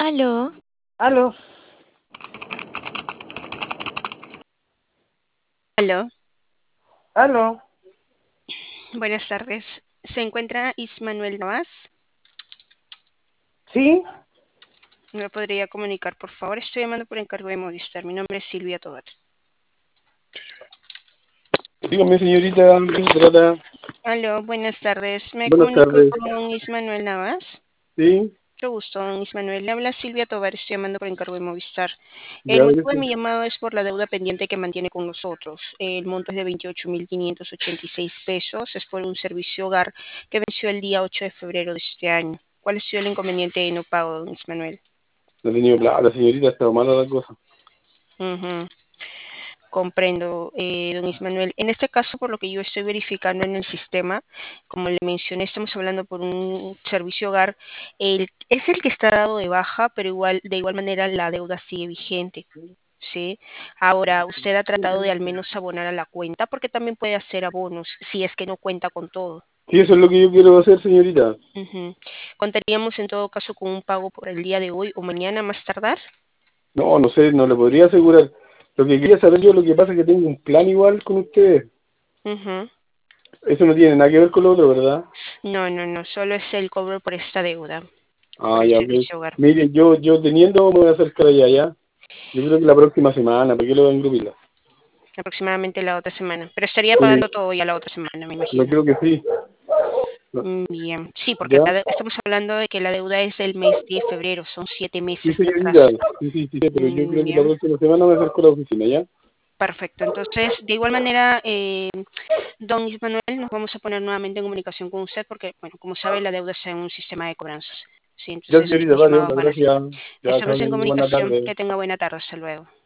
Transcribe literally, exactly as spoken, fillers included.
Aló, Aló, Aló, aló, buenas tardes. ¿Se encuentra Ismanuel Navas? ¿sí? ¿Me podría comunicar, por favor? Estoy llamando por encargo de Movistar. Mi nombre es Silvia Tobar. Dígame, señorita, ¿qué se trata? Aló, buenas tardes. ¿Me Buenas comunico tardes. con Ismanuel Navas? ¿Sí? Mucho gusto, don Ismanuel. Le habla Silvia Tobar. Estoy llamando por encargo de Movistar. El Ya, motivo de gracias. mi llamado es por la deuda pendiente que mantiene con nosotros. El monto es de veintiocho mil quinientos ochenta y seis pesos. Es por un servicio hogar que venció el día ocho de febrero de este año. ¿Cuál ha sido el inconveniente de no pago, don Ismanuel? No he tenido plata, señorita, ha estado mala la cosa. Ujú. Comprendo, eh, don Ismanuel. En este caso, por lo que yo estoy verificando en el sistema, como le mencioné, estamos hablando por un servicio hogar, el, es el que está dado de baja, pero igual, de igual manera la deuda sigue vigente. ¿Sí? Ahora, usted ha tratado de al menos abonar a la cuenta, porque también puede hacer abonos si es que no cuenta con todo. Sí, eso es lo que yo quiero hacer, señorita. Ujú. Contaríamos en todo caso con un pago por el día de hoy o mañana más tardar. No, no sé, no le podría asegurar. Lo que quería saber yo, lo que pasa es que tengo un plan igual con ustedes. Ujú. Eso no tiene nada que ver con lo otro, ¿verdad? No, no, no, solo es el cobro por esta deuda, por Ah, el ya, ok. servicio hogar. Mire, yo, yo teniendo me voy a acercar allá, ¿ya? Yo creo que la próxima semana, ¿para qué lo van a engrupilar? Aproximadamente la otra semana. Pero estaría Sí, pagando todo ya la otra semana, me yo imagino. creo que sí. Mm, Bien, sí, porque ¿Ya? la de- estamos hablando de que la deuda es del mes de febrero, son siete Sí, meses de señorita. atraso. Sí, sí, sí, pero yo Mm, creo que la Bien, próxima semana me acerco a la oficina, ¿ya? perfecto. Entonces, de igual manera, eh, don Ismanuel, nos vamos a poner nuevamente en comunicación con usted porque, bueno, como sabe, la deuda está en un sistema de cobranzas. Sí, Ya, entonces señorita, estas vale, llamadas hola, van así. gracias. Ya, chao, Estamos en buena comunicación. tarde. Que tenga buena tarde. Hasta luego.